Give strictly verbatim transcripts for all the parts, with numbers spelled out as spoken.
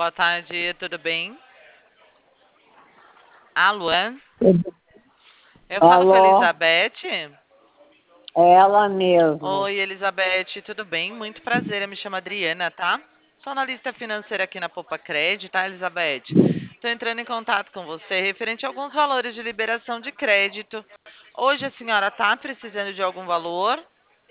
Boa tarde, tudo bem? Alô? Eu falo com a Alô, Elizabeth. é ela mesmo. Oi, Elizabeth, tudo bem? Muito prazer, eu me chamo Adriana, tá? Sou analista financeira aqui na Poupa Cred, tá, Elizabeth? Estou entrando em contato com você referente a alguns valores de liberação de crédito. Hoje a senhora está precisando de algum valor?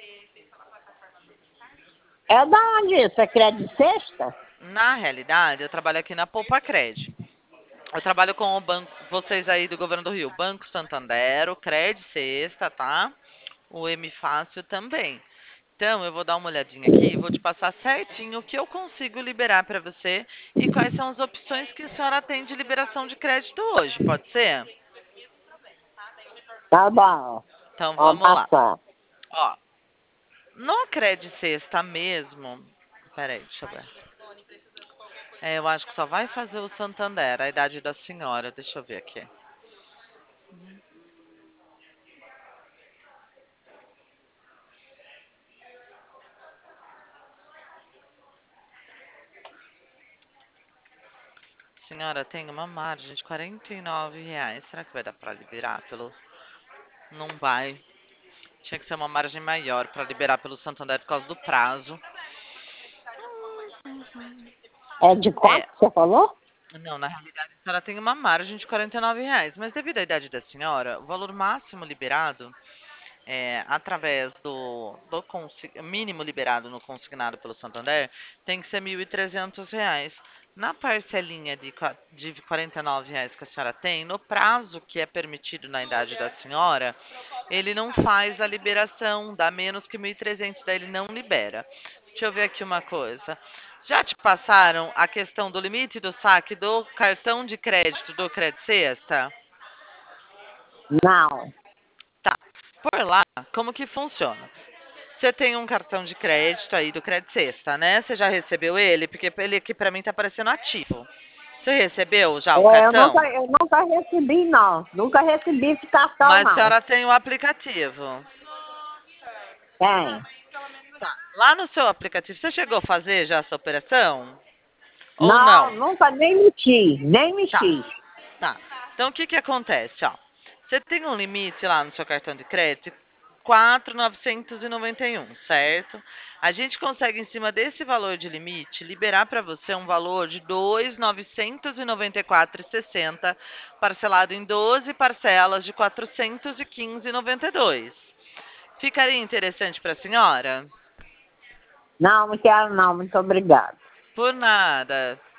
É da onde isso? É crédito sexta? Na realidade, eu trabalho aqui na Poupa Cred. Eu trabalho com o banco, vocês aí do Governo do Rio, Banco Santander, o Cred Sexta, tá? O M Fácil também. Então, eu vou dar uma olhadinha aqui e vou te passar certinho o que eu consigo liberar para você e quais são as opções que a senhora tem de liberação de crédito hoje, pode ser? Tá bom, Então, vamos vamos lá. passar. Ó, no Cred Sexta mesmo, peraí, deixa eu ver. É, eu acho que só vai fazer o Santander, a idade da senhora, deixa eu ver aqui. Senhora, tem uma margem de quarenta e nove reais. Será que vai dar para liberar pelo... Não vai. Tinha que ser uma margem maior para liberar pelo Santander por causa do prazo. É de quanto É, que você falou? não, na realidade a senhora tem uma margem de quarenta e nove reais, mas devido à idade da senhora, o valor máximo liberado é, através do, do consi- mínimo liberado no consignado pelo Santander tem que ser mil e trezentos reais. Na parcelinha de, qua- de quarenta e nove reais que a senhora tem, no prazo que é permitido na idade da senhora, ele não faz a liberação, dá menos que mil e trezentos, daí ele não libera. Deixa eu ver aqui uma coisa. Já te passaram a questão do limite do saque do cartão de crédito do Credit Sexta? Não. Tá. Por lá, como que funciona? Você tem um cartão de crédito aí do Credit Sexta, né? Você já recebeu ele? Porque ele aqui pra mim tá parecendo ativo. Você recebeu já o É, eu nunca, cartão? eu nunca recebi, não. Nunca recebi esse cartão, Mas a não. senhora tem o aplicativo. Tem. Tá. Lá no seu aplicativo, você chegou a fazer já essa operação? Ou Não, não? nunca nem mexi, nem Tá, mexi. tá. Então o que que acontece, ó? Você tem um limite lá no seu cartão de crédito quatro mil novecentos e noventa e um, certo? A gente consegue em cima desse valor de limite liberar para você um valor de dois mil novecentos e noventa e quatro reais e sessenta centavos, parcelado em doze parcelas de quatrocentos e quinze reais e noventa e dois centavos. Ficaria interessante para a senhora? Não, não quero não, muito obrigado. Por nada.